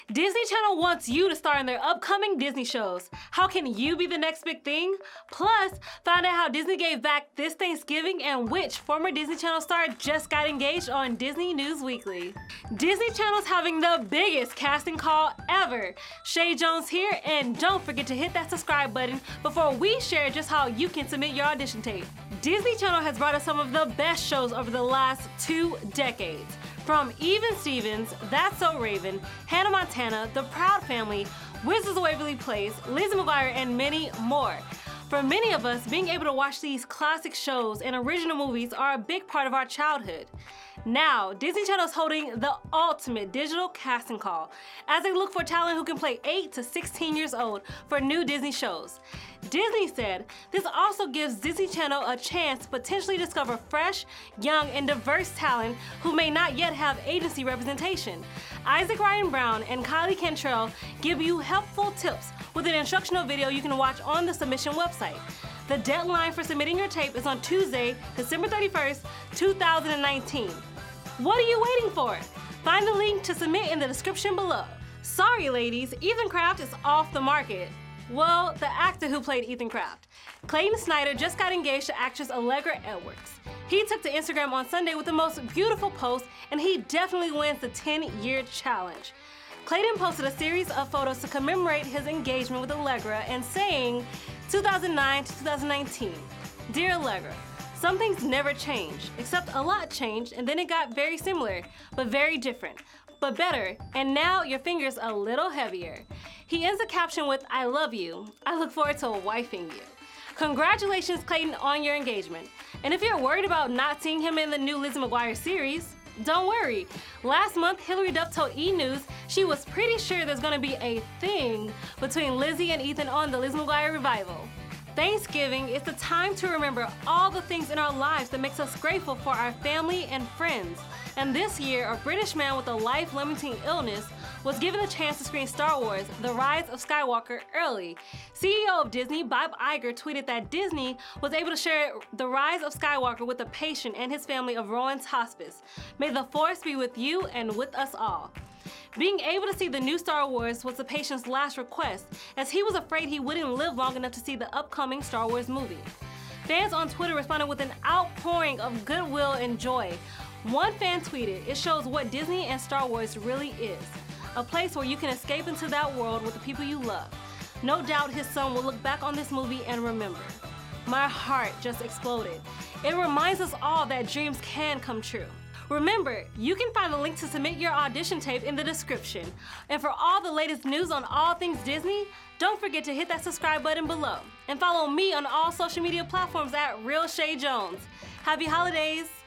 Disney Channel wants you to star in their upcoming Disney shows. How can you be the next big thing? Plus, find out how Disney gave back this Thanksgiving and which former Disney Channel star just got engaged on Disney News Weekly. Disney Channel's having the biggest casting call ever. Shay Jones here, and don't forget to hit that subscribe button before we share just how you can submit your audition tape. Disney Channel has brought us some of the best shows over the last 2 decades. From Even Stevens, That's So Raven, Hannah Montana, The Proud Family, Wizards of Waverly Place, Lizzie McGuire, and many more. For many of us, being able to watch these classic shows and original movies are a big part of our childhood. Now, Disney Channel is holding the ultimate digital casting call as they look for talent who can play 8 to 16 years old for new Disney shows. Disney said this also gives Disney Channel a chance to potentially discover fresh, young, and diverse talent who may not yet have agency representation. Isaac Ryan Brown and Kylie Cantrell give you helpful tips with an instructional video you can watch on the submission website. The deadline for submitting your tape is on Tuesday, December 31st, 2019. What are you waiting for? Find the link to submit in the description below. Sorry ladies, Ethan Kraft is off the market. Well, the actor who played Ethan Kraft. Clayton Snyder just got engaged to actress Allegra Edwards. He took to Instagram on Sunday with the most beautiful post, and he definitely wins the 10-year challenge. Clayton posted a series of photos to commemorate his engagement with Allegra and saying, 2009 to 2019. Dear Allegra, some things never change, except a lot changed, and then it got very similar, but very different, but better, and now your finger's a little heavier. He ends the caption with, I love you. I look forward to wifing you. Congratulations, Clayton, on your engagement. And if you're worried about not seeing him in the new Lizzie McGuire series, don't worry. Last month, Hilary Duff told E! News she was pretty sure there's gonna be a thing between Lizzie and Ethan on the Lizzie McGuire revival. Thanksgiving is the time to remember all the things in our lives that makes us grateful for our family and friends. And this year, a British man with a life-limiting illness was given the chance to screen Star Wars: The Rise of Skywalker early. CEO of Disney, Bob Iger, tweeted that Disney was able to share The Rise of Skywalker with a patient and his family of Rowan's Hospice. May the Force be with you and with us all. Being able to see the new Star Wars was the patient's last request, as he was afraid he wouldn't live long enough to see the upcoming Star Wars movie. Fans on Twitter responded with an outpouring of goodwill and joy. One fan tweeted, "It shows what Disney and Star Wars really is. A place where you can escape into that world with the people you love. No doubt his son will look back on this movie and remember." My heart just exploded. It reminds us all that dreams can come true. Remember, you can find the link to submit your audition tape in the description. And for all the latest news on all things Disney, don't forget to hit that subscribe button below. And follow me on all social media platforms at Real Shay Jones. Happy holidays!